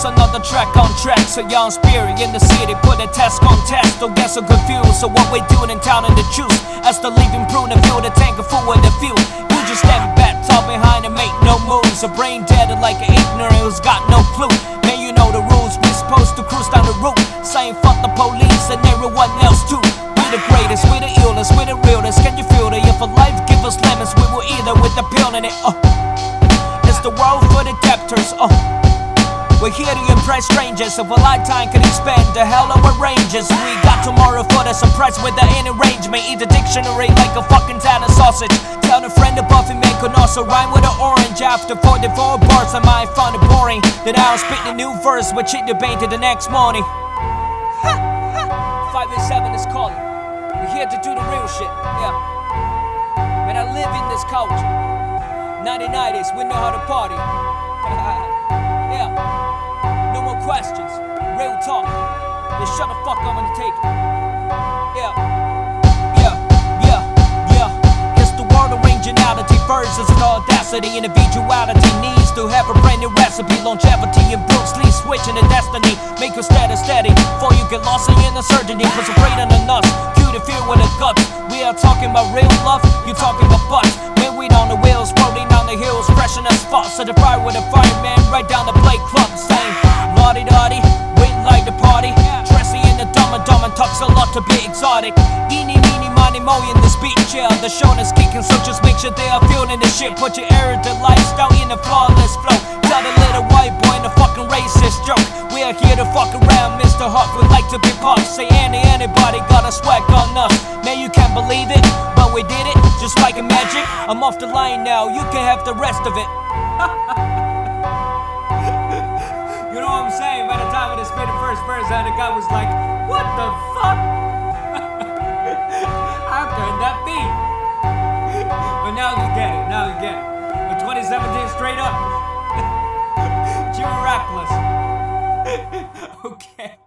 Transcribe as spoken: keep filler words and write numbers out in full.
Just another track on track, so young spirit in the city, put a task on task. Don't get so confused, so what we doing in town and the juice. As the living prune and fuel the tank of food and the fuel. You just stand back, talk behind and make no moves. A brain dead like an ignorant who's got no clue. Man, you know the rules, we supposed to cruise down the route, saying fuck the police and everyone else too. We the greatest, we the illest, we the realest. Can you feel it? If a life give us lemons, we will eat it with the pill in it. Uh. It's the world for the debtors. Uh. We're here to impress strangers, so a lifetime can expand the hell of our ranges. We got tomorrow for the surprise with the inner arrangement. Eat the dictionary like a fucking Italian sausage. Tell a friend a Buffy man can also rhyme with an orange. After forty-four bars I might find it boring. Then I'll spit the new verse which it debated the next morning. Five and seven is calling. We're here to do the real shit, yeah. Man, I live in this culture. nineteen nineties, we know how to party. Yeah. No more questions, real talk. Just shut the fuck up and take it. Yeah, yeah, yeah, yeah. It's the world originality versus the audacity. Individuality needs to have a brand new recipe. Longevity and Bruce Lee switching the destiny. Make you steady, steady, before you get lost in uncertainty. Cause I'm greater than us, cue to feel with the guts. We are talking about real love, you talking about butts. Man, we on the wheels, rolling down the hills, fresh in the spots. So the fire with a fireman, right down the play club. Saying, lottie dottie, wait like the party. Dressy in the dumb and dumb and talks a lot to be exotic. Eeny, meeny, miny, mo in this beat, yeah. The shoulders kicking, so just make sure they are feeling the shit. Put your arrogant lifestyle in a flawless flow. Tell the little white boy in a fucking racist joke. We are here to fuck around, Mister Hawk would like to be popped. Say any, anybody got a swag on us. Man, you can't believe it, but we did it, just like a magic. I'm off the line now, you can have the rest of it. You know what I'm saying? By the time I spit the first verse out, the guy was like, what the fuck? How can that be? But now you get it, now you get it. But twenty seventeen straight up. Jimmy Reckless. Okay.